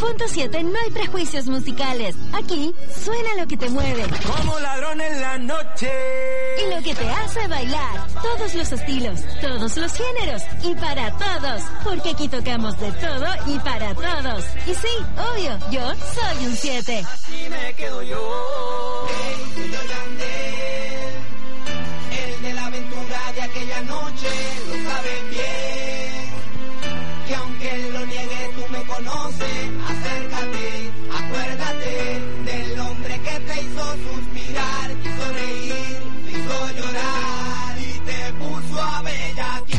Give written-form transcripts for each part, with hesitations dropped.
91.7 no hay prejuicios musicales. Aquí suena lo que te mueve. Como ladrón en la noche. Y lo que te hace bailar. Todos los estilos, todos los géneros y para todos. Porque aquí tocamos de todo y para todos. Y sí, obvio, yo soy un 7. Así me quedo yo. Soy yo Yandel, el de la aventura de aquella noche, lo sabes bien. Que aunque lo niegue, tú me conoces. Acércate, acuérdate del hombre que te hizo suspirar, hizo reír, te hizo llorar y te puso a bellaquear.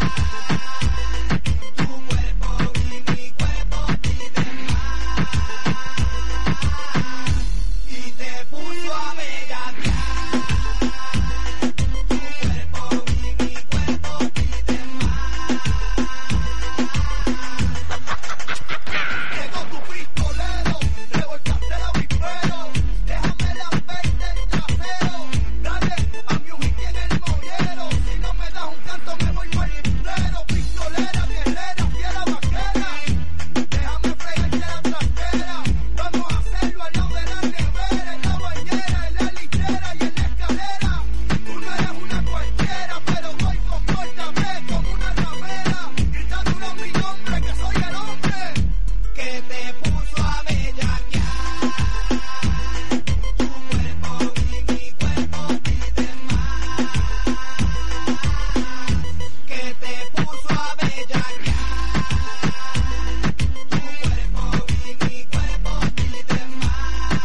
Tu cuerpo y mi cuerpo piden más y te puso a bellaquear. Tu cuerpo y mi cuerpo piden más. Llegó tu pistolero, revolcaste el avispero, déjame la verte el trasero, dale a mi ujita en el mollero, si no me das un canto me voy por el pleno, pistolera, guerrera, fiera, vaquera, déjame fregarte la trasera, vamos a hacerlo al lado de la nevera, en la bañera, en la litera y en la escalera, tú no eres una cualquiera, pero voy compórtame como una ramera, grita duro mi nombre que soy el hombre que te puso a bellaquear. Tu cuerpo y mi cuerpo piden más, que te puso a bellaquear. Tu cuerpo y mi cuerpo piden más.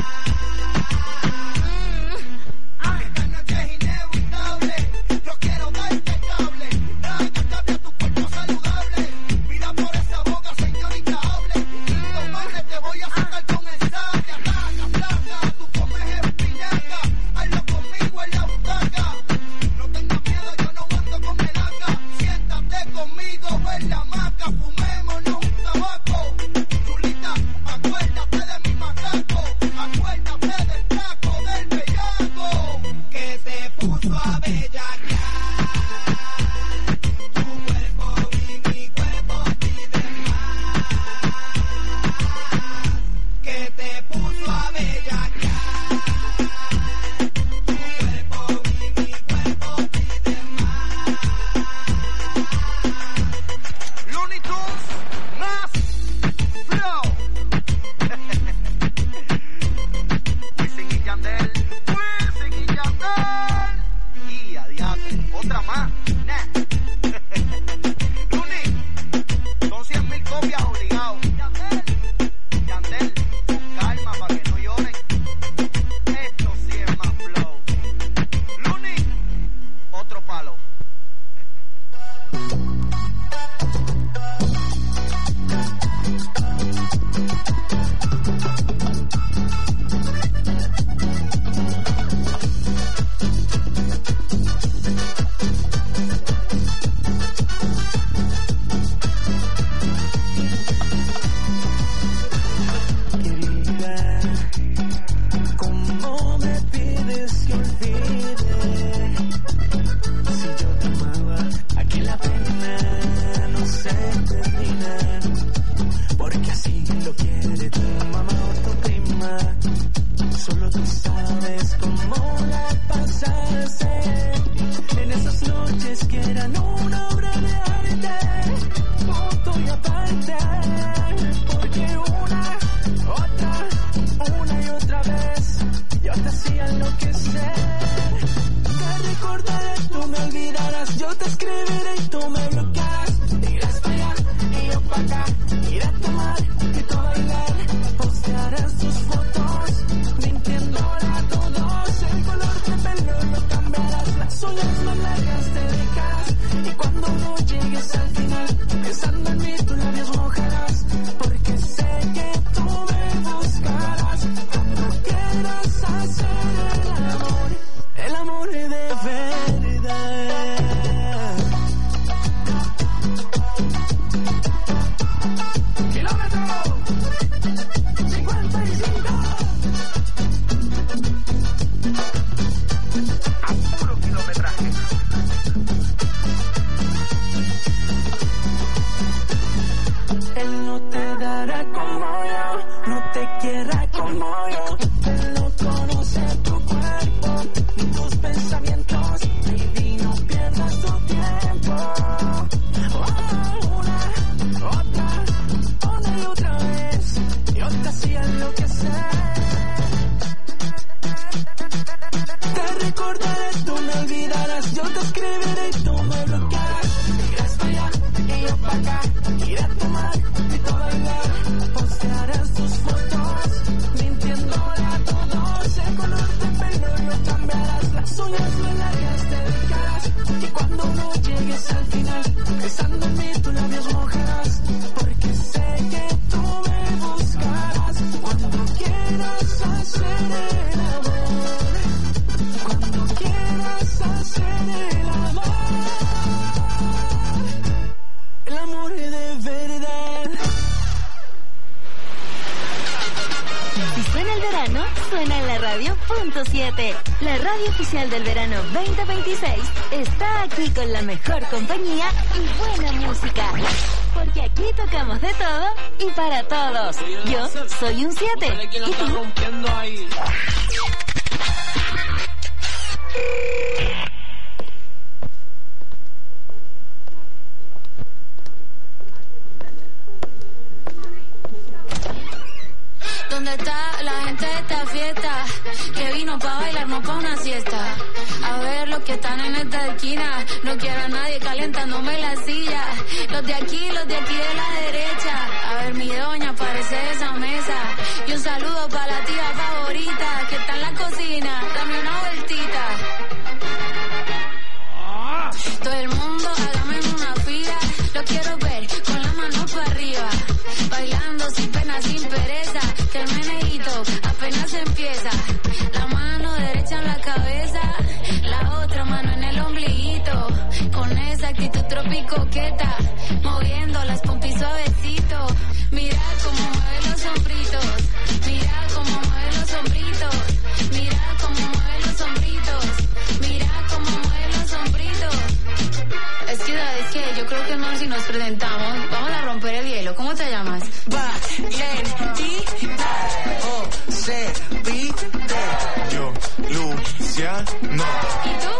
Esta noche es inevitable, yo quiero darte cable, cambia tu cuerpo saludable, mira por esa boca señorita hable, indomable te voy a sacar con el sable, ataca, placa, tú comes espinaca, hazlo conmigo en la butaca, no tengas miedo, yo no ando con melaca, siéntate conmigo en la hamaca, fumémonos un tabaco, chulita, acuérdate de mi macaco, acuérdate del taco, del bellaco, que te puso a bellaquear. Tu cuerpo y mi cuerpo piden más, que te puso a bellaquear. Tu cuerpo y mi cuerpo piden más. Looney Tunes, más flow. Wisin y Yandel, Wisin y Yandel. Y adiante, otra más. Nah. Looney, son 100,000 copias obligados. Yandel, con calma para que no lloren. Esto sí es más flow. Looney, otro palo. Querida, ¿cómo me pides que olvide? Si yo te amaba, aquí la pena no se termina. Porque así lo quiere tu mamá o tu prima. Solo tú sabes cómo la pasaste en esas noches que eran una obra de arte, punto y aparte. Porque una y otra vez yo te hacía enloquecer. Te recordaré, tú me olvidarás, yo te escribiré y tú me bloquearás. Irás para allá y yo para acá, iré a tomar y tú a bailar. Postearás tus fotos, mintiéndole a todos. El color de pelo lo cambiarás, las uñas más largas te dejarás. Y cuando no llegues al final, pensando en mí, tus labios mojarás. sacar, ir a tomar y todo bailar. Postearás tus fotos, mintiéndole a todos. El color de pelo lo cambiarás, las uñas más largas te dejarás. Y cuando no llegues al final, besando en mí tus labios mojarás. Porque sé que tú me buscarás cuando quieras hacer el amor. Cuando quieras hacer el amor. El amor es de verdad. Si suena el verano, suena en la radio .7. La radio oficial del verano 2026 está aquí con la mejor compañía y buena música. Porque aquí tocamos de todo y para todos. Yo soy un 7. ¿Y tú? ¿Dónde está la gente de esta fiesta? Que vino pa' bailar, no pa' una siesta. A ver los que están en esta esquina. No quiero a nadie calentándome la silla. Los de aquí de la derecha. A ver mi doña, parece de esa mesa. Y un saludo pa' la tía favorita que está en la cocina. Dame una vueltita. Todo el mundo hágame una fila. Lo quiero ver con las manos para arriba. Bailando sin pena, sin pereza. Que el meneíto apenas empieza. La mano derecha en la cabeza, la otra mano en el ombliguito. Con esa actitud tropicoqueta, moviendo las pompis suavecito. Mira cómo mueve los hombritos. Mira cómo mueve los hombritos. Mira cómo mueve los hombritos. Mira cómo mueve los hombritos. Es que yo creo que no, si nos presentamos, vamos a romper el hielo. ¿Cómo te llamas? Yo, Luciano. ¿Y tú?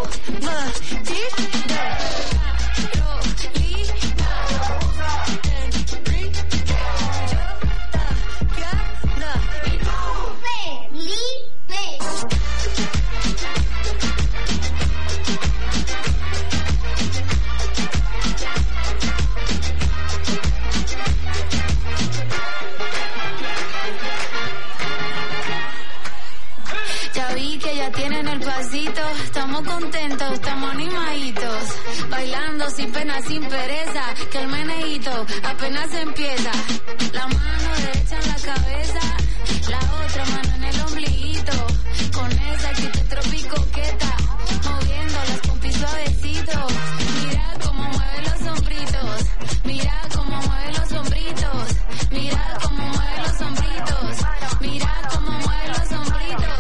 Tienen el pasito, estamos contentos, estamos animaditos, bailando sin pena, sin pereza, que el meneíto apenas empieza. La mano derecha en la cabeza, la otra mano en el ombliguito, con esa actitud tropicoqueta, moviendo las pompis suavecito. Mira cómo mueve los hombritos, mira cómo mueve los hombritos, mira cómo mueve los hombritos, mira cómo mueve los hombritos.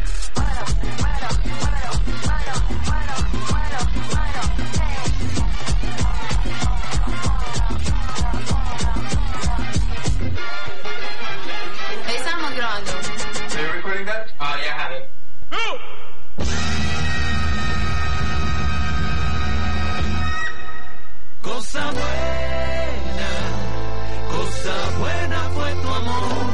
Estamos grabando. Are you recording that? Oh, yeah, I have it. Cosa buena fue tu amor.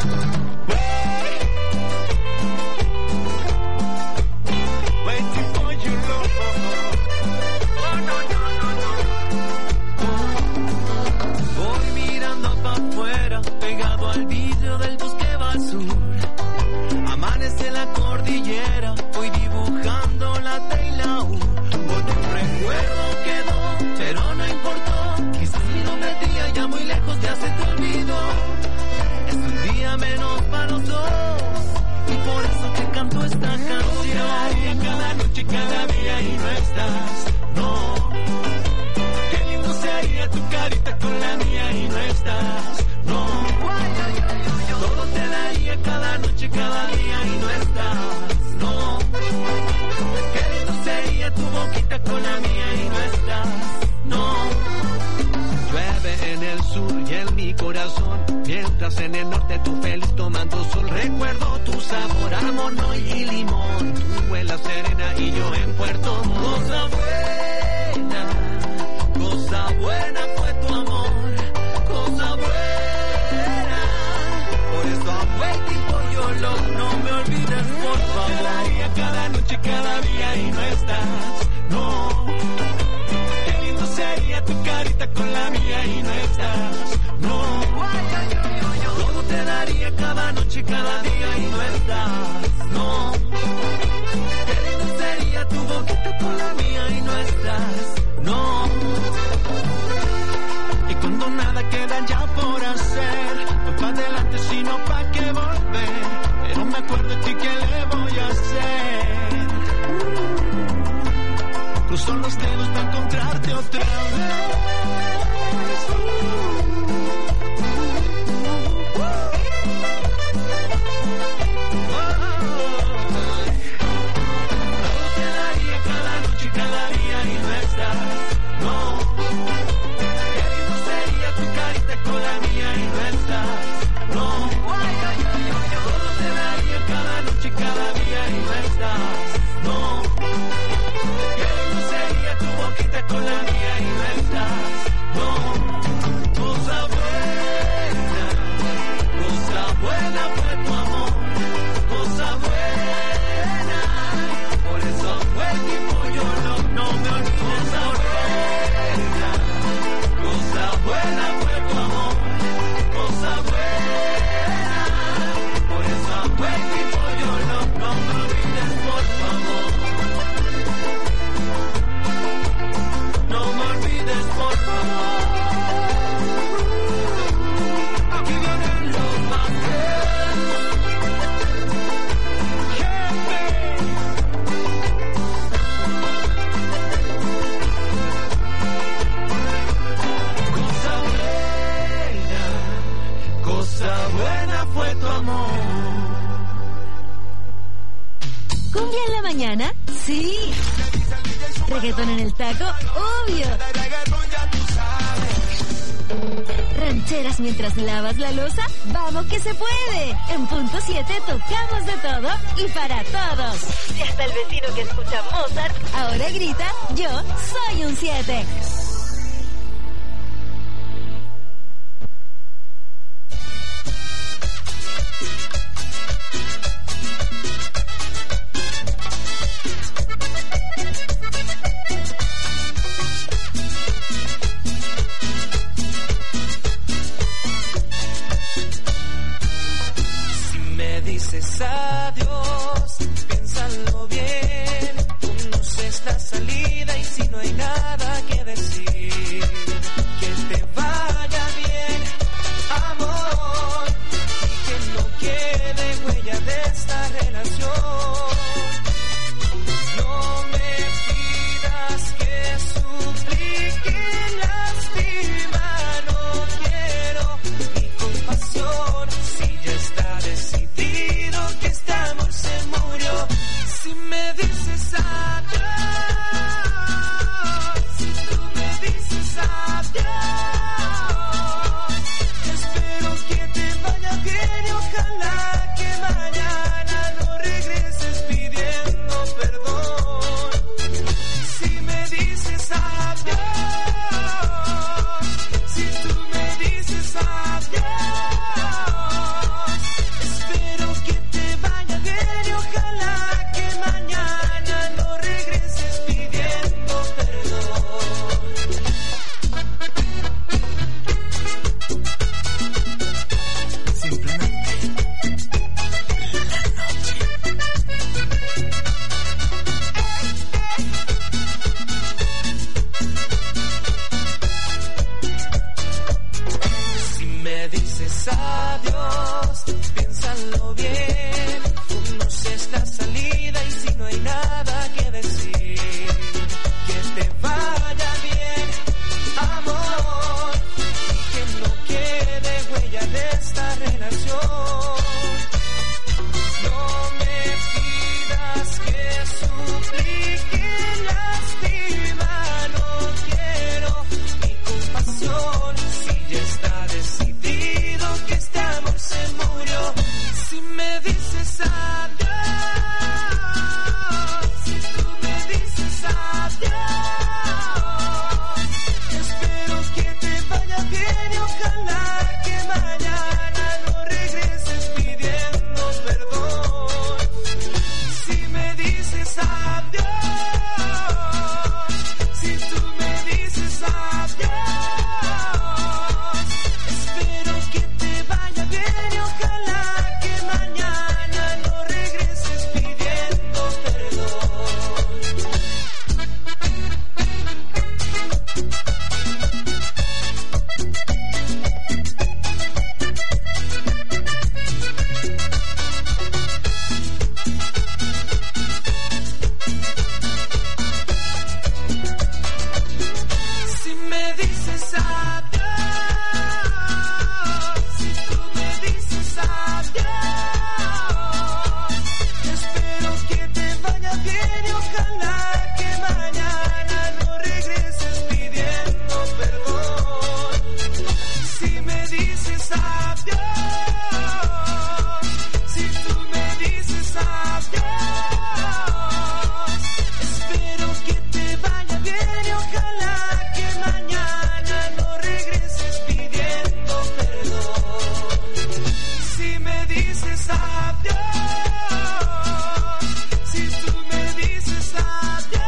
Waiting for you, love. Oh, no. Voy mirando pa' afuera, pegado al vidrio del bus que va al sur. Amanece la cordillera, voy dibujando la T y la U. Porque un recuerdo quedó, pero no importó. Quizás mi nombre día ya muy lejos ya se te olvidó. Es un día menos para los dos, y por eso que canto esta canción. Cada noche, cada día y no estás, no. Qué lindo sería tu carita con la mía y no estás, no. Todo te daría cada noche, cada día y no estás, no. Qué lindo sería tu boquita con la mía y no estás, no. Llueve en el sur y en mi corazón, mientras en el norte tú feliz tomando sol. Recuerdo tu sabor a mono y limón, tú en la Serena y yo en Puerto Montt. Cosa buena fue tu amor, cosa buena. Por eso I'm waiting for your love, no me olvides por favor. Cada noche, cada día y no estás, no. Qué lindo sería tu carita con la mía y no noche y cada día y no estás, no. Qué lindo sería tu boquita con la mía y no estás, no. Y cuando nada queda ya por hacer, no pa' adelante sino pa' que volver. Pero me acuerdo de ti, ¿qué le voy a hacer? Cruzo los dedos para encontrarte otra vez. Reggaetón en el taco, obvio. Rancheras mientras lavas la loza, vamos que se puede. En punto 7 tocamos de todo y para todos. Y hasta el vecino que escucha Mozart ahora grita, yo soy un 7. Adiós, piénsalo bien, conoces la salida y si no hay nada que decir, que te vaya bien, amor, y que no quede huella de esta relación. No me pidas que suplique, lástima, no quiero ni compasión, si ya está decidido que este amor se murió. Si me dices adiós, si tú me dices adiós, espero que te vaya bien y ojalá que mañana no regreses pidiendo perdón. Si me dices adiós, si tú me dices adiós, espero que te vaya bien y ojalá que mañana no regreses pidiendo perdón. Simplemente la noche. Si me dices adiós, piénsalo bien, conoces la salida y si no hay nada que decir, que te vaya bien, amor, y que no quede huella de esta relación. No me pidas que suplique, lástima, no quiero ni compasión, si ya está decidido que este amor se murió. Si me dices adiós, si tú me dices adiós, espero que te vaya bien y ojalá que mañana no regreses pidiendo perdón. Si me dices adiós, si tú me dices adiós, espero que te vaya bien y ojalá que mañana adiós, si tú me dices adiós.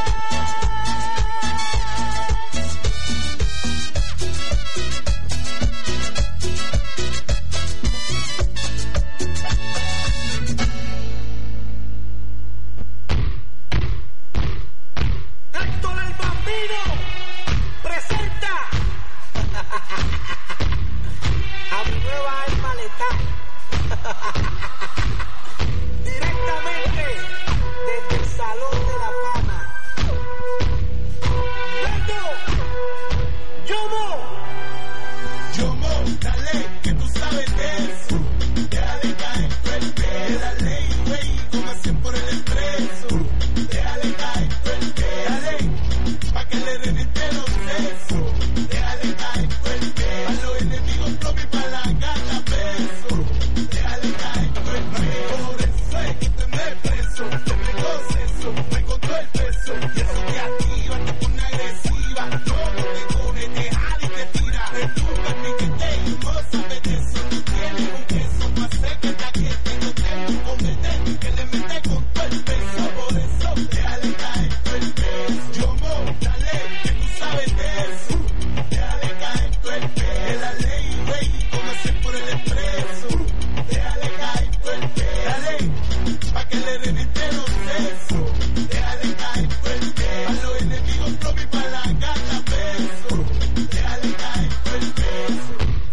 Héctor el Bambino presenta a mi nueva alma letal. Directamente desde el Salón de la Fama. ¡Leto! ¡Yomo! Dale, que tú sabes de eso. Déjale caer tu el pelo. La ley, güey, como hacen por el expreso. Déjale caer tu el pelo. Dale, pa' que le reviente los sesos. Déjale caer tu el pelo. A los enemigos propios y pa' la gata beso. Déjale caer tu el pelo. Por eso es que te me preso. Te pego eso, me contó el peso. Y eso te activa, te pone agresiva. No te pone, te jala y te tira. Retumba el piquete y no sabes de eso. Tú tienes un queso pa' hacer que la gente yo tengo un comedente que le mete con todo el peso. Por eso, déjale caer tu el peso. Yomo, dale, que tú sabes de eso. Déjale caer tu el peso. La ley, güey, como hacer por el expreso. Déjale caer tu el peso. Dale, pa' que le reviente los sesos. Déjale caer tu el peso. A los enemigos propios y pa' la gata beso. Déjale caer tu el peso.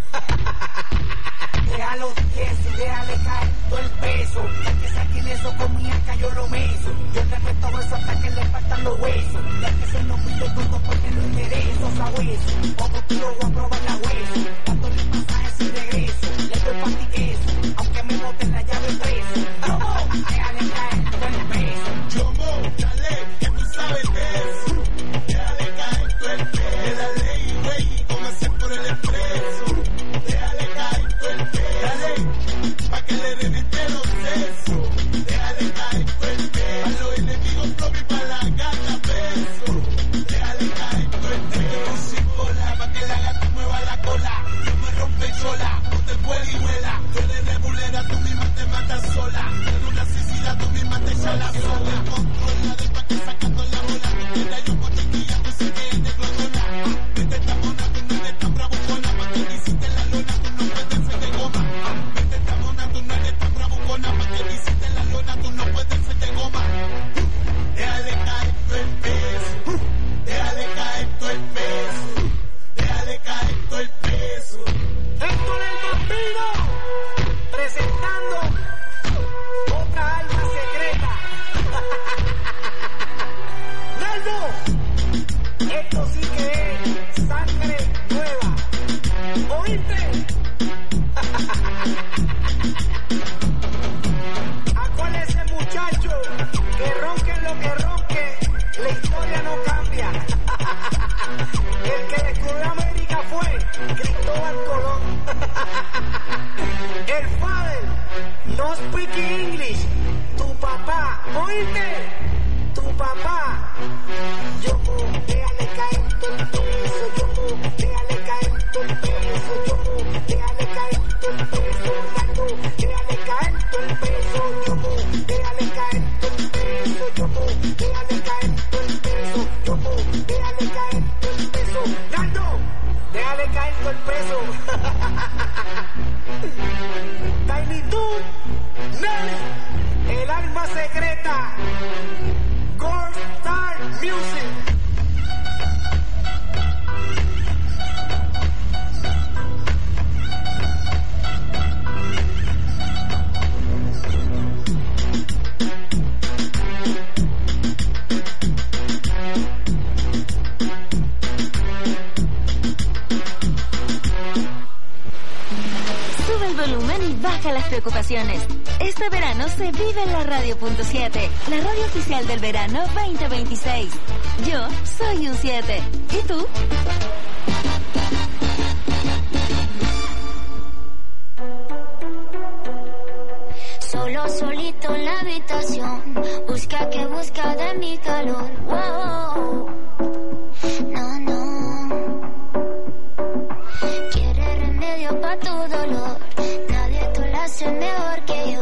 Déjalo eso, déjale caer todo el peso. Ya que saquen eso con mi acá yo lo meso. Yo le meto eso hasta que le faltan los huesos. Ya que se nos pide todo porque lo enderezo, sabueso. Como tú lo voy a probar la hueso. Dándole pasajes y regreso. Le doy pa' ti eso, aunque me boten la llave preso. Déjale caer todo el peso. Yomo, dale, que tú sabes de eso. Déjale caer todo el peso. La ley, güey, como hacer por el expreso. Déjale caer todo el peso. Dale, pa' que le reviente los sesos. Déjale caer todo el peso. A los enemigos propios y pa' la gata beso. Déjale caer todo el peso. Sin bola, pa' que la gata mueva la cola. No me rompe sola, no te vuela y vuela. Tú eres rebulera, tú misma te matas sola. En una suicida, tú misma te echas la soga. Controla de pa' que sacando la bola. Que quiera yo con chiquilla, tú sé que es de glotona. Vete esta mona, tú no eres tan bravucona. Pa' que me hiciste la lona, tú no puedes ser de goma. Vete esta mona, tú no eres tan bravucona. Pa' que me hiciste la lona, tú no puedes ser de goma. Déjale caer todo el peso. Déjale caer todo el peso. Déjale caer todo el peso. Héctor el Bambino presentando otra alma secreta. Naldo, esto sí que es sangre nueva. ¿Oíste? Acuérdese, muchacho, que ronquen lo que ronquen, la historia no cambia. El que descubrió América fue Cristóbal Colón. El father no speak English. Tu papá, ¿oíste? Tu papá. Yomo, déjale caer todo el peso. Yomo, déjale caer todo el peso. Yomo, déjale caer todo el peso. Naldo, déjale caer todo el peso. Yomo, déjale caer todo el peso. Yomo, déjale caer todo el peso. Yomo, déjale caer todo el peso. Naldo, déjale caer todo el peso. Tiny Toon, Nelly, el alma secreta. Gold Star Music. Sube el volumen y baja las preocupaciones. Este verano se vive en la Radio.7, la radio oficial del verano 2026. Yo soy un 7. ¿Y tú? Solo solito en la habitación, busca que busca de mi calor. Wow. No, no. Quiere remedio pa' tu dolor, nadie te lo hace mejor que yo.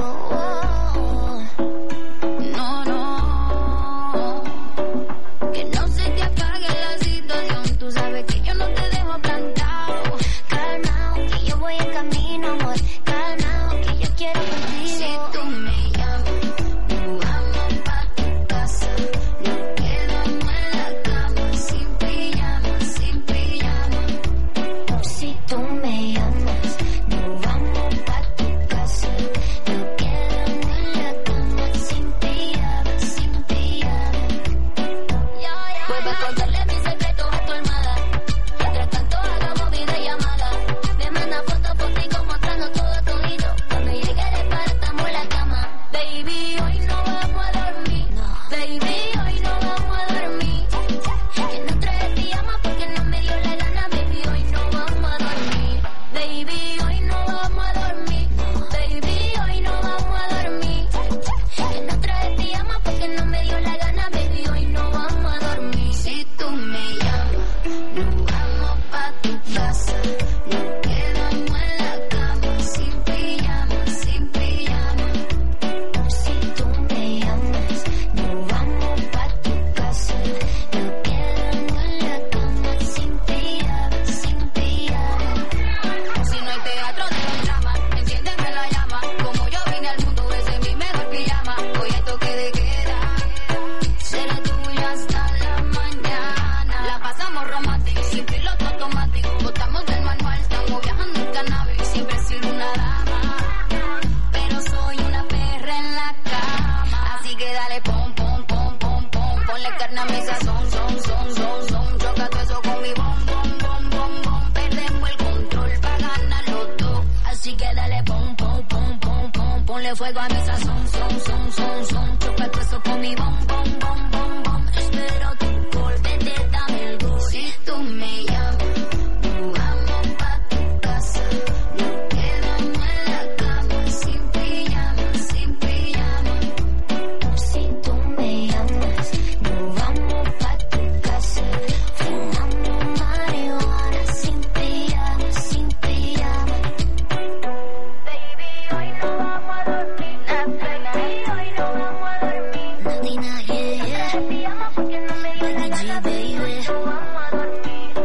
mejor. Calmao, que yo quiero contigo. Si tú me llamas, nos vamos pa' tu casa. Nos quedamos en la cama, sin pijama, sin pijama. Si tú me llamas, nos vamos pa' tu casa. Nos quedamos en la cama, sin pijama, sin pijama. Vuelve a contarle mis secretos a tu almohada. Mientras tanto hagamos videollamada. Me manda fotos contigo mostrando todo todito. Cuando llegue de para estamos en la cama. Baby, hoy no vamos a dormir. Baby, hoy no vamos a dormir. Que no trae pijama porque no me dio la gana. Baby, hoy no vamos a dormir. Baby, hoy no vamos a dormir. Baby, hoy no vamos a dormir. Que no trae pijama porque no me dio la gana. Baby, hoy no vamos a dormir. Si tú me llamas, nos vamos pa' tu casa. Nos quedamos en la cama, sin pijama, sin pijama. Si tú me llamas, nos vamos pa' tu casa. Nos quedamos en la cama, sin pijama, sin pijama. Si no hay teatro de los dramas, enciéndeme la llama. Como yo vine al mundo, ese es mi mejor pijama. Hoy hay toque de queda, seré tuya hasta la mañana. La pasamos romántico, sin piloto automático. Botamos del manual, estamos viajando en cannabis. Siempre he sido una dama, pero soy una perra en la cama. Así que dale pom, pom, pom, pom, pom. Ponle carne a mi sazón, son. Choca todo eso con mi bom, bom, bom, bom, bom. Perdemos el control pa' ganar los dos. Así que dale pom, pom, pom, pom, pom. Ponle fuego a mi sazón, son. Choca todo eso con mi bom, bom, bom, bom, bom. Espero tu gol, vete, dame el gol. Si tú me llamas, nos vamos pa' tu casa. Nos quedamos en la cama, sin pijama, sin pijama. Si tú me llamas, nos vamos pa' tu casa. Fumamos marihuana, sin pijama, sin pijama. Baby, hoy no vamos a dormir. Baby, hoy no vamos a dormir. Nadina, yeah. Pijama porque no me dio la gana, baby. No vamos a dormir.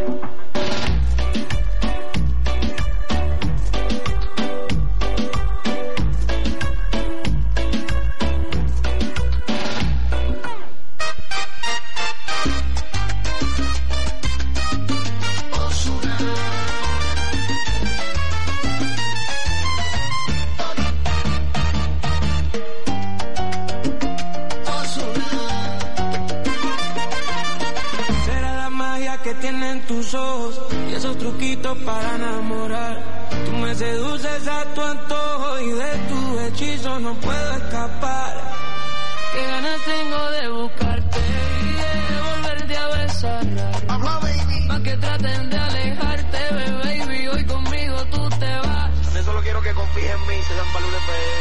Será la magia que tienen tus ojos y esos truquitos para enamorar. Tú me seduces a tu antojo y de tu hechizo no puedo escapar. Qué ganas tengo de buscarte y de volverte a besar. Más que traten de alejarte, baby, hoy conmigo tú te vas. De solo quiero que confíes en mí, se dan valores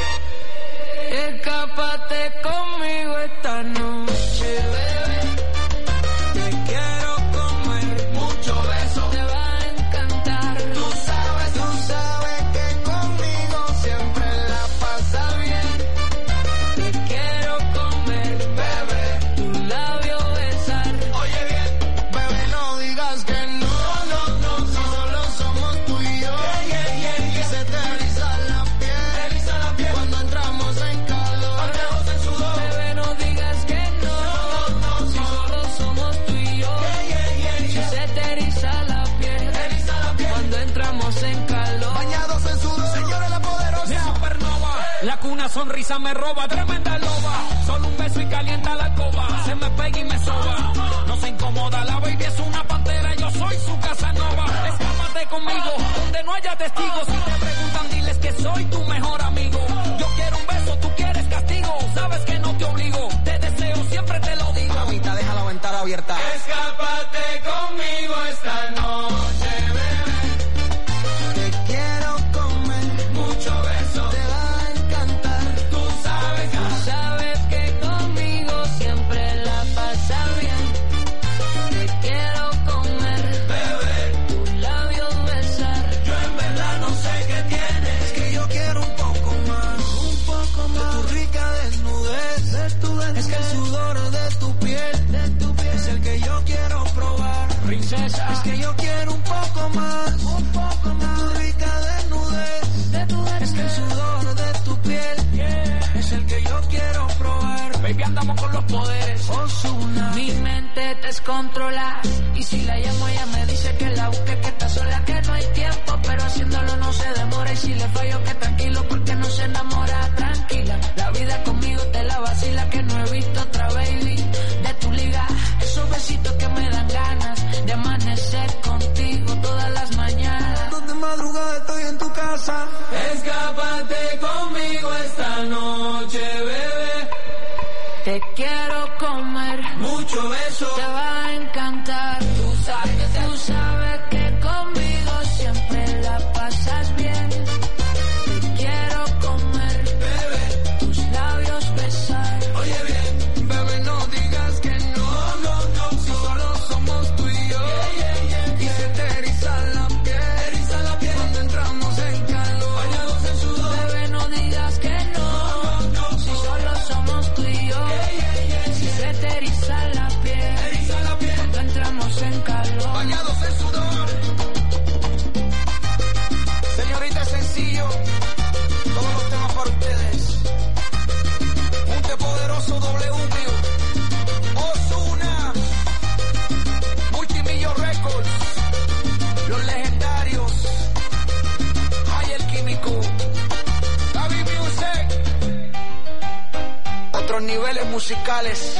de... Escápate conmigo esta noche, bebé. Te quiero comer, mucho beso. Te va a encantar. Tú sabes que conmigo siempre la pasa bien. Te quiero comer, bebé. Tu labio besar. Oye bien, bebé, no digas que no. Si solo somos tú y yo. Y se te eriza la piel cuando entramos en calor. Bebé, no digas que no. Si solo somos tú y yo. Si se te eriza la piel cuando entramos en calor. Bañados en sudor, señora la poderosa. Mi supernova, la cuna sonrisa me roba, tremenda loba. Solo un beso y calienta la alcoba. Se me pega y me soba. No se incomoda, la baby es una pantera. Yo soy su Casanova. Escápate conmigo, donde no haya testigos. Si te preguntan, diles que soy tu mejor amigo. Yo quiero un beso, tú quieres castigo. Sabes que no te obligo, te deseo, siempre te lo digo. Mamita, deja la ventana abierta. Escápate conmigo esta noche, bebé. Te quiero comer, mucho beso. Te va a encantar. Tú Sabes que conmigo siempre la pasa bien. Te quiero comer, bebé. tus labios besar. Yo en verdad no sé qué tienes. Es que yo quiero un poco más. De tu rica desnudez. Es que el sudor de tu piel es el que yo quiero probar. Princesa, Es que yo quiero un poco más. De tu rica desnudez. los poderes. Ozuna. Mi mente descontrola. Y si la llamo ella me dice que la busque, que está sola, que no hay tiempo, pero haciéndolo no se demora. Y si le fallo que tranquilo, porque no se enamora. Tranquila, la vida conmigo te la vacila, que no he visto otra baby de tu liga. Esos besitos que me dan ganas de amanecer contigo todas las mañanas. De madrugada estoy en tu casa. Escápate conmigo esta noche, bebé. Te quiero comer, Mucho beso. te va a encantar. Tú sabes que conmigo siempre la pasas bien. Te quiero comer, Bebé, tus labios besar. oye bien, bebé, no digas que no, no, no, si solo somos tú y yo. Y se te eriza la piel cuando entramos en calor, bañados en sudor. Bebé, no digas que no, si solo somos tú y yo. Si se te eriza la piel cuando entramos en calor. Bañados en sudor. Señorita, sencillo, todos los temas para ustedes. Junte poderoso W, Ozuna, Multimillo Records, los legendarios, Hay el Químico, Gaby Music, otros niveles musicales.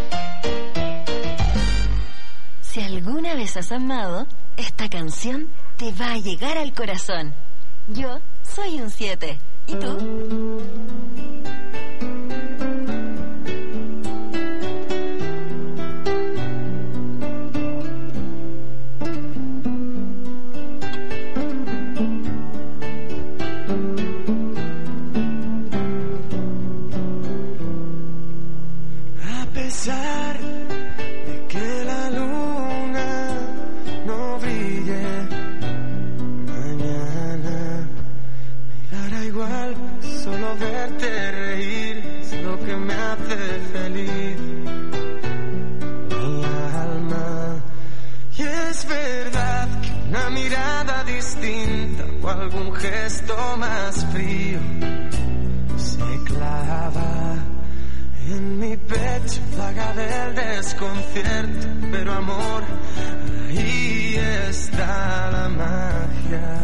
Si alguna vez has amado, esta canción te va a llegar al corazón. Yo soy un 7. ¿Y tú? A pesar de que la luna no brille mañana, me dará igual, solo verte reír es lo que me hace feliz. Mi alma, y es verdad que una mirada distinta o algún gesto más frío se clava en mi pecho, vaga del desconcierto, pero amor, ahí está la magia.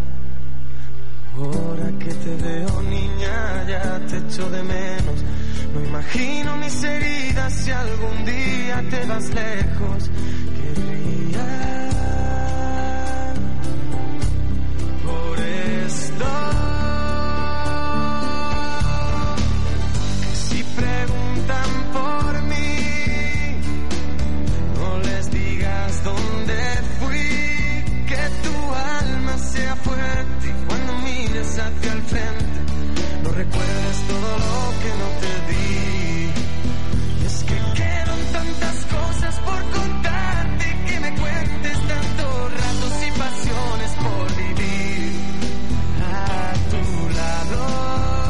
Ahora que te veo, niña, ya te echo de menos. No imagino mis heridas si algún día te vas lejos. Querría por esto. Preguntan por mí, no les digas dónde fui, que tu alma sea fuerte y cuando mires hacia el frente no recuerdes todo lo que no te di. Y es que quedan tantas cosas por contarte, que me cuentes tantos ratos y pasiones por vivir a tu lado.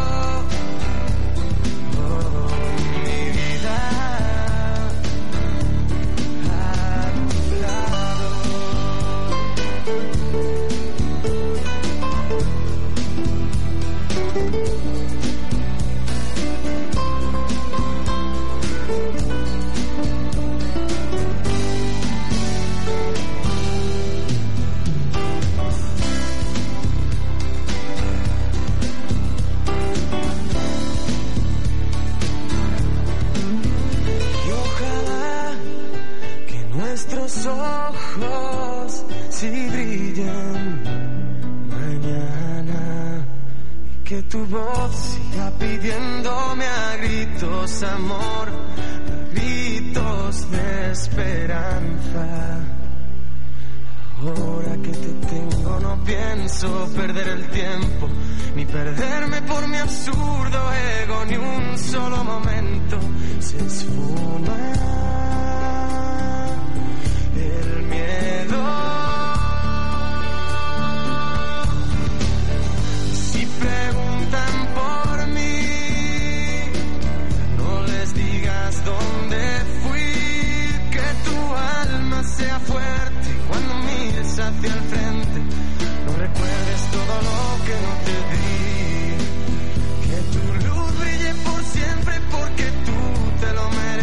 Nuestros ojos si brillan mañana y que tu voz siga pidiéndome a gritos amor, a gritos de esperanza. Ahora que te tengo no pienso perder el tiempo, ni perderme por mi absurdo ego, ni un solo momento se esfuma el miedo. Si preguntan por mí, no les digas dónde fui, que tu alma sea fuerte y cuando mires hacia el frente no recuerdes todo lo que no te di, que tu luz brille por siempre porque tú te lo mereces.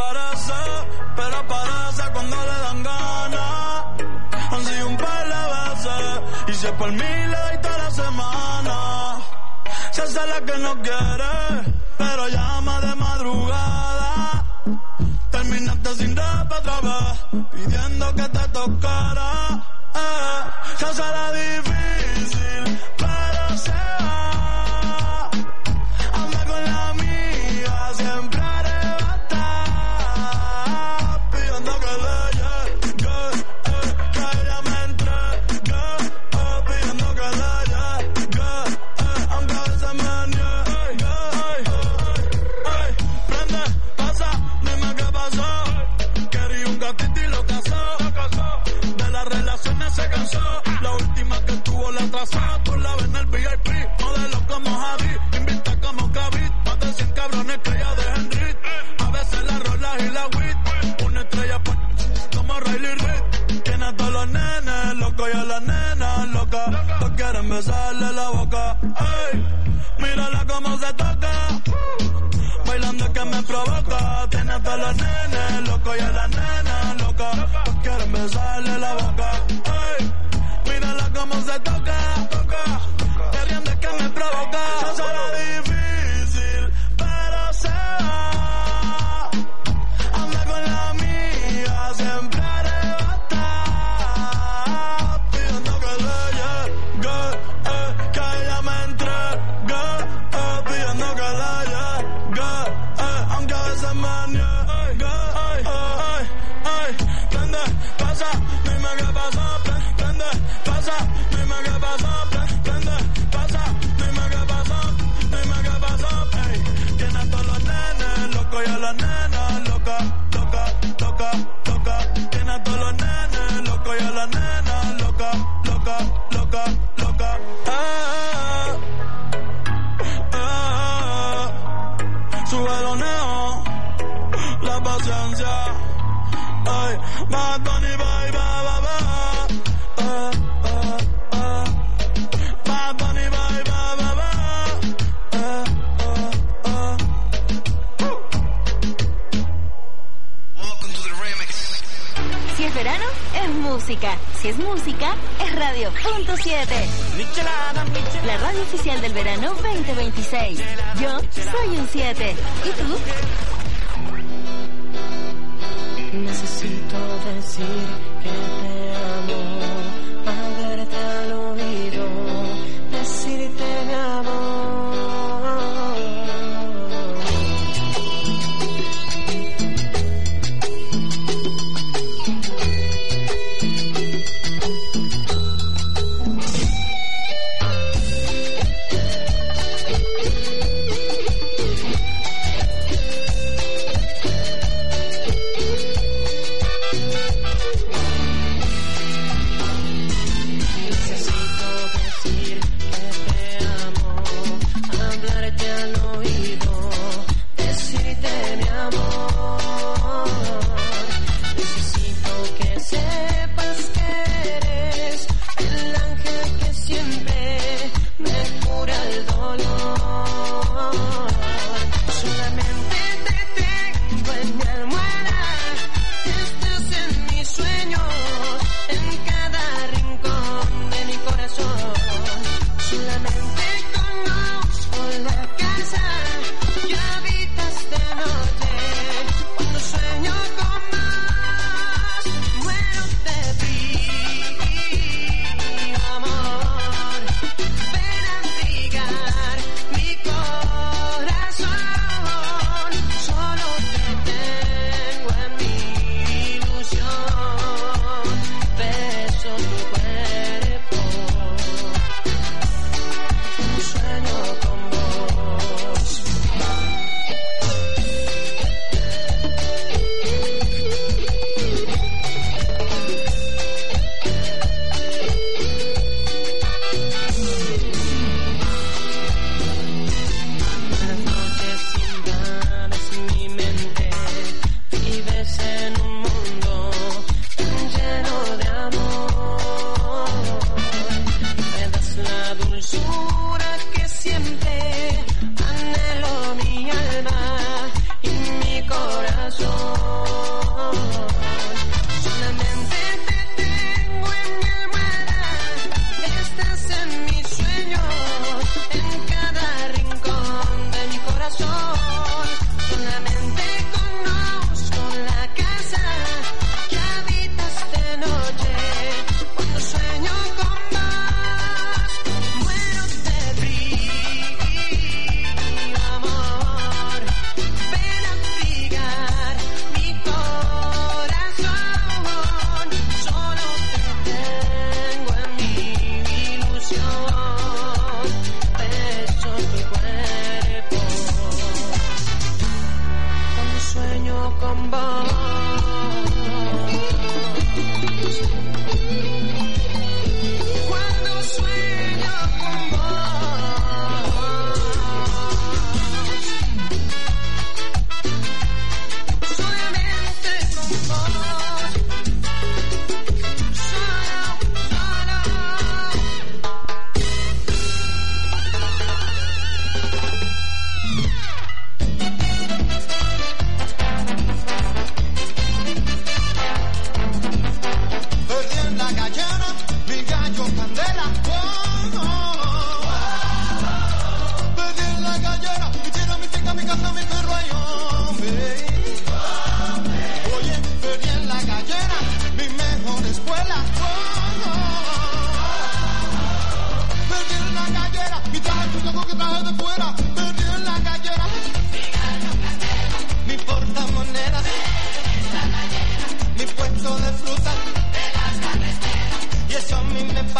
parece, pero parece cuando le dan ganas. Han sido un par de veces, y si es por mí le doy toda la semana. Se hace la que no quiere, pero llama de madrugada. Terminaste sin rap otra vez, pidiendo que te tocara. Se hace la difícil, pero se va. Anda con la amiga, siempre arrebata. Pidiendo que le llegue, que ella me entregue. Pidiendo que le llegue, aunque a veces me niegue. Prende, pasa, dime qué pasó. Quería un gatito y lo casó. De las relaciones se cansó. La última que tuvo la atrasó. Tú la ves en el VIP, modelo como Javi, invita como Kavit. Más de 100 cabrones que ella dejan rit. A veces la rola y la wit. Una estrella como Riley Reid. Tiene a todos los nenes locos y a las nenas locas. Todos quieren besarle la boca. Ey, mírala cómo se toca. Bailando es que me provoca. Tiene a todos los nenes locos y a las nenas locas. Todos quieren besarle la boca. Ey, mírala cómo se toca. Queriendo es que me provoca. Se será difícil, pero se va. Anda con la amiga, siempre arrebata. Pidiendo que le llegue, que ella me entregue. Pidiendo que le llegue, aunque a veces me niegue. Prende, pasa, dime qué pasó. Prende, pasa, dime qué pasó. Prende, pasa, dime qué pasó. Dime qué pasó. Ey, tiene a todos los nenes locos y a las nenas locas. Loca. Tiene a todos los nenes locos y a las nenas locas. Loca. Sube los neos, la paciencia. Ay, Bad Bunny, bye. Bad Bunny, bye. Welcome to the remix. Si es verano, es música. Si es música, es Radio Punto 7. La radio oficial del verano 2026. Yo soy un 7. ¿Y tú? Necesito decir que te amo, hablarte al oído, decirte mi amor.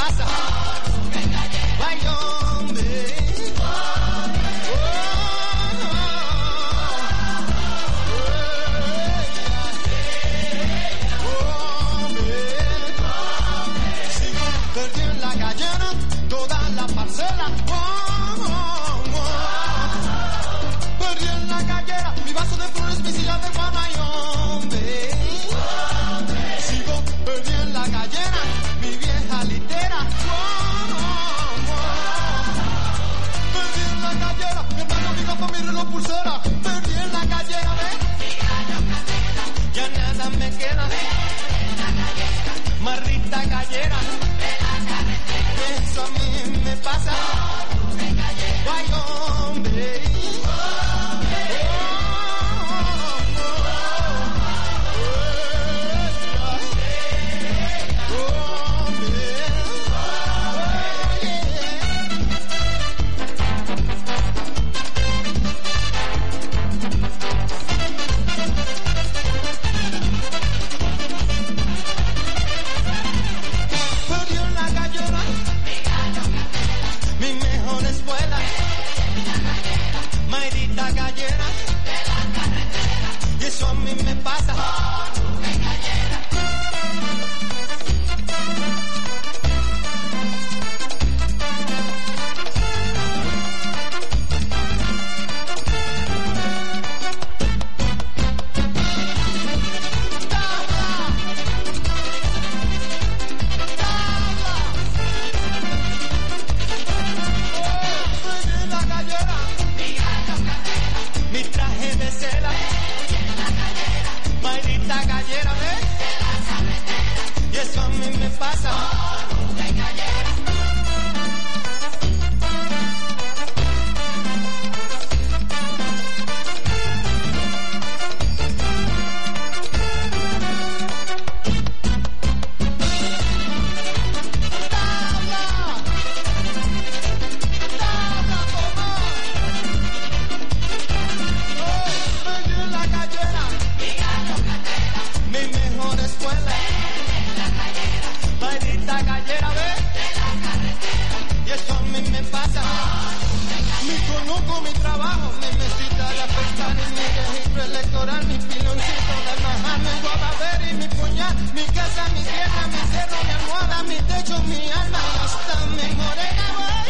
pasa. Ay, hombre. Perdí en la gallera toda la parcela. Perdí en la gallera mi vaso de flores, mi silla de Juana y hombre. Sigo perdí en la gallera mi vieja litera. Perdí en la gallera mi hermano, mi capa, mi reloj, pulsera. Perdí en la gallera, ya nada me queda. Marrita gallera. Eso a mí me pasa. Ay, hombre. Mi mejor escuela, Mayrita gallera, y eso a mí me pasa. Mi traje de seda, Mayrita gallera, ¿ves? Y eso a mí me pasa. Mi mejor escuela, Mayrita gallera, ¿ves? Y eso a mí me pasa. Mi conozco mi trabajo, mi mesita de afectar y mi registro electoral, mi piloncito de majar, mi guabaver y mi puñal, mi casa, mi tierra, mi cerro, mi almohada, mi techo, mi alma, y hasta mi morena,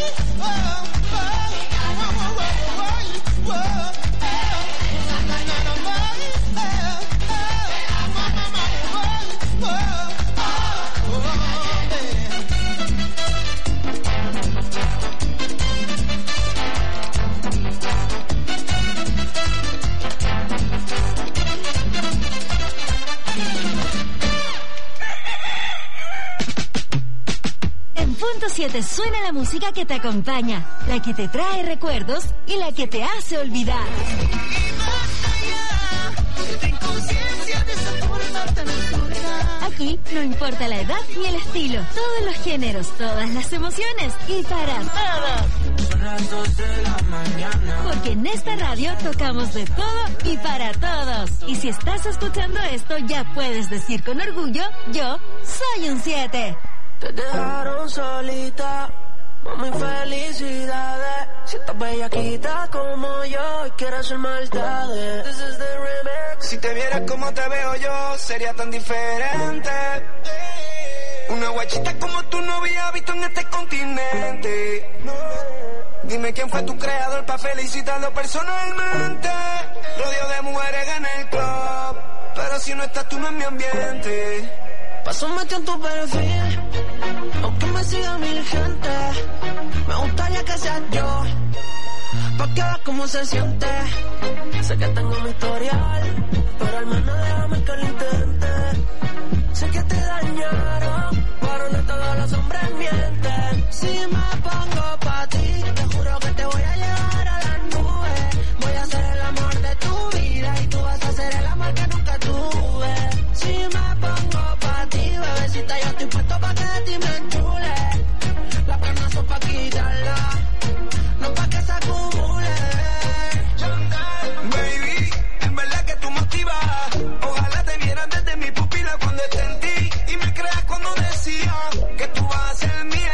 En punto 7 suena la música que te acompaña, la que te trae recuerdos y la que te hace olvidar. Aquí no importa la edad ni el estilo, todos los géneros, todas las emociones y para todos. Son las 2 de la mañana. Porque en esta radio tocamos de todo y para todos. Y si estás escuchando esto, ya puedes decir con orgullo, yo soy un 7. Te dejaron solita, mami, felicidades. Si estás bellaquita como yo y quieres hacer maldades. This is the remix. Si te vieras como te veo yo, sería tan diferente. Una guachita como tú no había visto en este continente. Dime quién fue tu creador pa' felicitarlo personalmente. Rodeo de mujeres en el club, pero si no estás tú no es mi ambiente. Paso metido en tu perfil, aunque me siga mil gente. Me gustaría que seas yo, pa' que veas cómo se siente. Sé que tengo mi historial, pero al menos déjame que lo intente. Sé que te dañaron, pero no todos los hombres mienten. Si me pongo pa' ti, te juro que te voy a llevar a las nubes. Voy a ser el amor de tu vida y tú vas a ser el amor que nunca tuve. Si me pongo pa' ti, bebecita, yo estoy puesto pa' que de ti me enchule. Las penas son pa' quitarla, no pa' que se acumule. Baby, en verdad que tú motivas. Ojalá te vieran desde mi pupila cuando esté en ti. Y me creas cuando decía que tú vas a ser mía.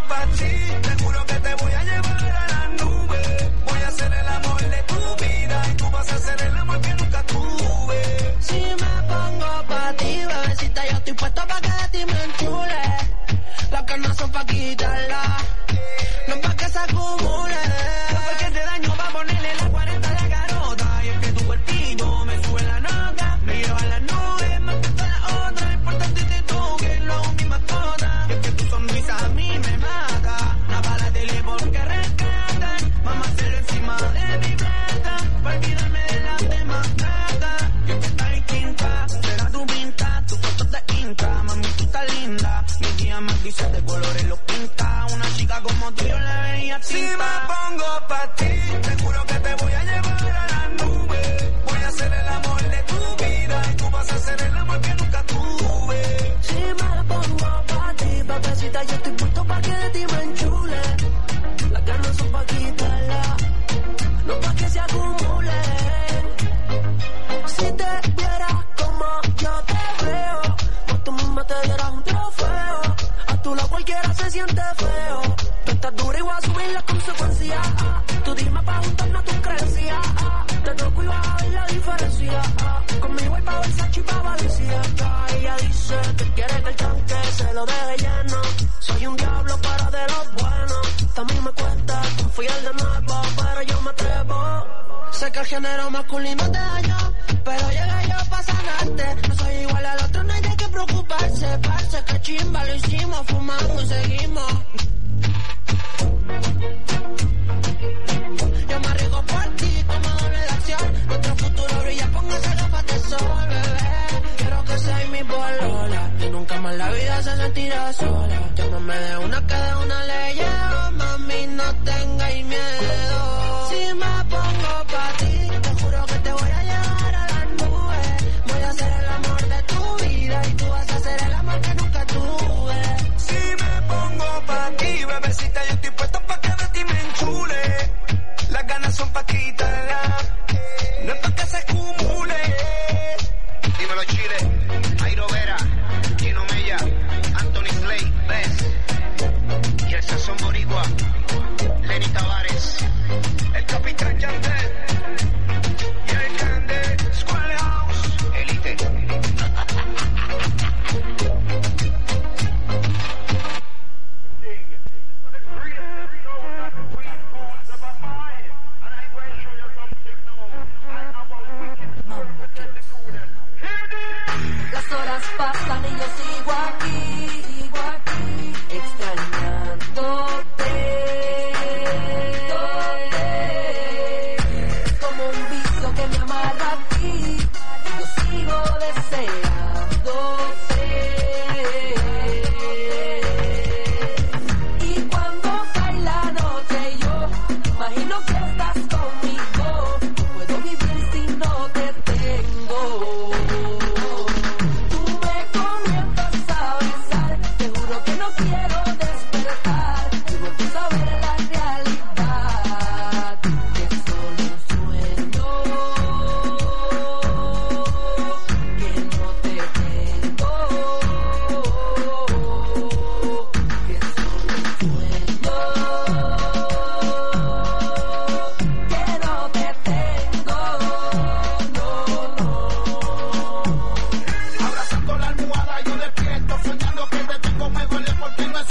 pa' ti. Te juro que te voy a llevar a la nube. Voy a hacer el amor de tu vida y tú vas a hacer el amor que nunca tuve. Si me pongo pa' ti, bebecita, yo estoy puesto pa' que de ti me enchule. Las ganas son pa' quitarla, no es pa' que se acumule. No fue que te daño pa' ponerle la 40 a la garota. Y es que tu cuerpito me sube la nota, me lleva a las nubes más que todas las otras. Lo importante es que tú, que es la última cosa. Y es que tu sonrisa a mí me mata. Nada la tele porque rescatan. Vamos a hacerlo encima de mi plata, pa' olvidarme de las demás plata. Y es que está distinta, será tu pinta, tus fotos de Insta. Mami, tú estás linda, mi día más dice de colores los pinta. Una chica como tú yo la veía tinta. Si me pongo pa' ti, te juro que te voy a llevar a la nube. Voy a hacer el amor de tu vida y tú vas a hacer el amor que nunca tuve. Si me pongo pa' ti, bebecita, yo estoy puesto pa' que de ti me enchule. Las ganas son pa' quitarla, no pa' que se acumule. Si te vieras como yo te veo, pues tú misma te dieras un trofeo. A tu lado cualquiera se siente feo. Tú estás dura y voy a subir las consecuencias. Tú dime pa' juntarnos tus creencias. Te toco y vas a ver la diferencia. Conmigo hay pa' Versace y pa' Valencia. Ella dice que quiere que el tanque se lo deje lleno. Soy un diablo pero de los buenos. También me cuesta confiar de nuevo, pero yo me atrevo. Sé que el género masculino te dañó, pero llegué yo pa' sanarte. No soy igual al otro, no hay de qué preocuparse. Parce, que chimba, lo hicimos, fumamos y seguimos. Yo me arriesgo por ti como doble de acción. Nuestro futuro brilla, póngase gafas de sol, bebé. Quiero que seas mi polola y nunca más la vida se sentirá sola. Llámame de una que de una le llevo, mami, no tengáis miedo. Si me pongo pa' ti, te juro que te voy a llevar a las nubes. Voy a hacer el amor de tu vida y tú vas a hacer el amor que nunca tuve. Si me pongo pa' ti, bebecita, yo estoy puesto pa' que de ti me enchule. Las ganas son pa' quitarla, no es pa' que se acumule. Dímelo Chile, Jairo Vera, Gino Mella, Anthony Slay, Bess, y el sazón boricua, Lenny Tavares, El Capitán Yandel y el Grande Square House Elite. Las horas pasan y yo sigo aquí, extrañándote. Como un vicio que me amarra a ti, yo sigo deseándote. Y cuando cae la noche yo imagino que estás conmigo. No puedo vivir si no te tengo. Tú me comienzas a besar, te juro que no quiero despertar. Quiero tú saber la realidad, que solo un sueño, que no te tengo, que solo un sueño, que no te tengo, Abrazando la almohada yo despierto, soñando que te tengo, me duele porque no es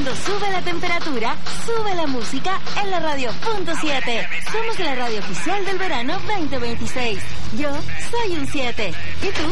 Cuando sube la temperatura, sube la música en la radio.7. Somos la radio oficial del verano 2026. Yo soy un 7. ¿Y tú?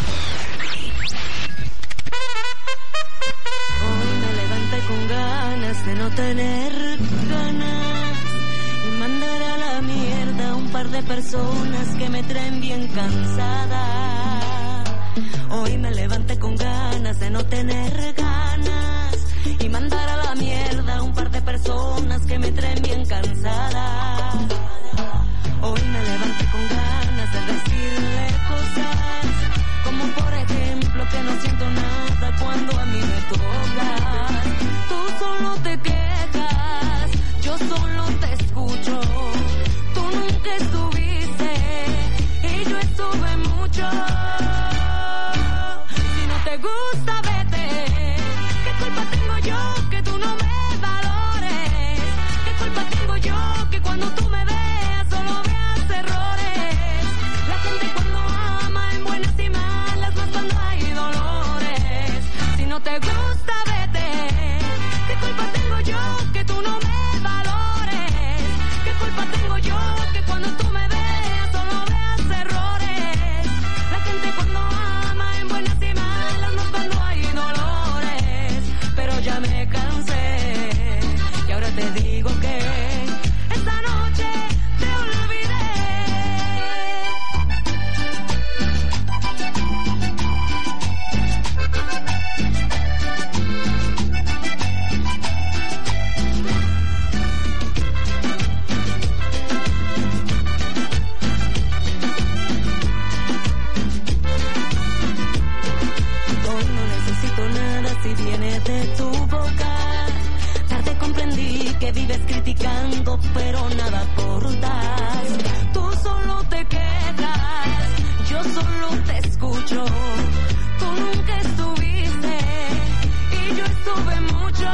Hoy me levanté con ganas de no tener ganas y mandar a la mierda a un par de personas que me traen bien cansada. Hoy me levanté con ganas de no tener ganas y mandar a la mierda a un par de personas que me traen bien cansada. Hoy me levanté con ganas de decirle cosas como por ejemplo que no siento nada cuando a mí me tocas. Tú solo te quejas, yo solo te escucho. Tú nunca estuviste y yo estuve mucho. Si no te gusta, vete. ¿Qué culpa tengo yo que tú no me valores? ¿Qué culpa tengo yo que cuando tú me veas solo veas errores? La gente cuando ama en buenas y malas, más cuando hay dolores. Si no te gusta, vete. ¿Qué culpa tengo yo que tú no me valores? ¿Qué culpa tengo yo que cuando tú me veas solo veas errores? La gente cuando ama en buenas y malas, más cuando hay dolores. Pero ya me cansé y ahora te digo que esta noche te olvidé. Hoy no necesito nada si viene de tu boca. Tarde comprendí que vives criticando, pero nada aportas. Tú solo te quedas, yo solo te escucho. Tú nunca estuviste y yo estuve mucho.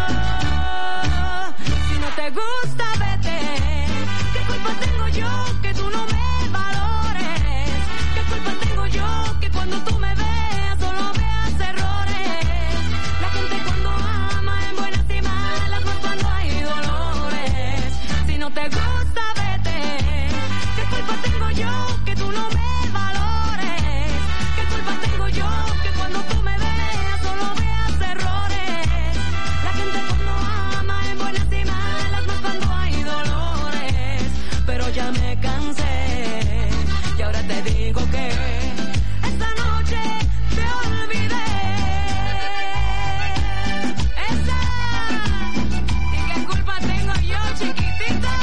Si no te gusta, vete. ¿Qué culpa tengo yo que tú no me valores? ¿Qué culpa tengo yo que cuando tú me veas solo veas errores? La gente cuando ama en buenas y malas, más cuando hay dolores. Si no te gusta, vete. ¿Qué culpa tengo yo que tú no me valores? ¿Qué culpa tengo yo que cuando tú me veas solo veas errores? La gente cuando ama en buenas y malas, más cuando hay dolores. Pero ya me cansé y ahora te digo que esta noche te olvidé. Esa. ¿Y qué culpa tengo yo, chiquitita?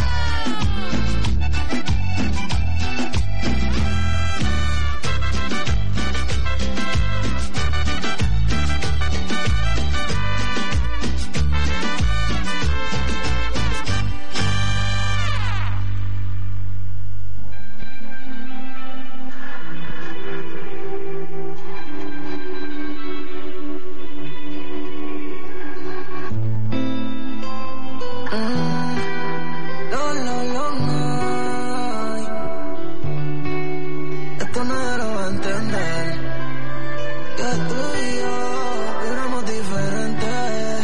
Esto no lo va a entender. Que tú y yo éramos diferentes.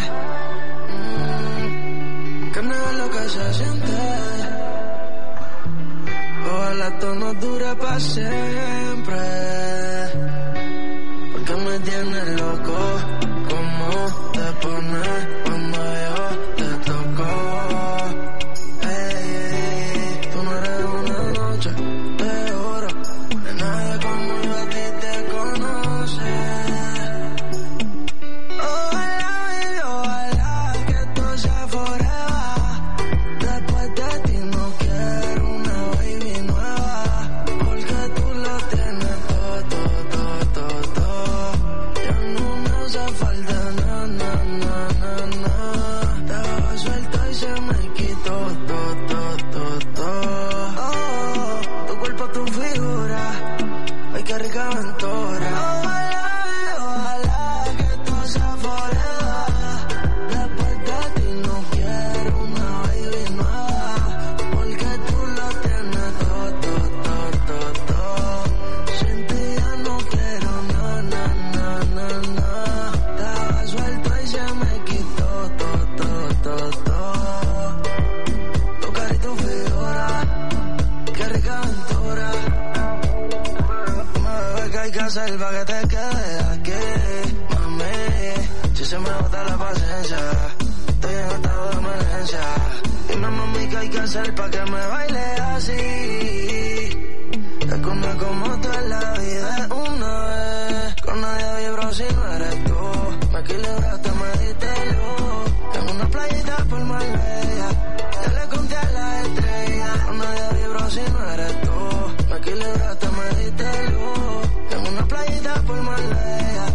Que no es lo que se siente. Ojalá esto no dure para siempre. Porque me tienes loco. ¿Cómo te pones cuando yo te toco? Tú no eres una noche de oro. De nadie como yo a ti te conoce. Ojalá, baby, ojalá que esto sea forever. Después de ti no quiero una baby nueva. Porque tú lo tienes todo. Ya no me hace falta nada. Estaba suelta y se me quitó todo. Tu cuerpo, tu figura. Ay, qué rica aventura. Ojalá que esto sea forever. Después de ti no quiero una baby nueva. Porque tú lo tienes todo. Sin ti ya no quiero nada. Estaba suelto y se me quitó todo. fácil pa' que te quedes aquí, mami. Si se me bota la paciencia, estoy en estado de emergencia. Dime, mami, ¿qué hay que hacer pa' que me baile así? Es que una como tú en la vida es una vez. Con nadie vibro si no eres tú. Me equilibraste, me diste luz. En una playita por Marbella, ya le conté a la estrella. Con nadie vibro si no eres tú. Me equilibraste, me diste luz. En una playita por Marbella,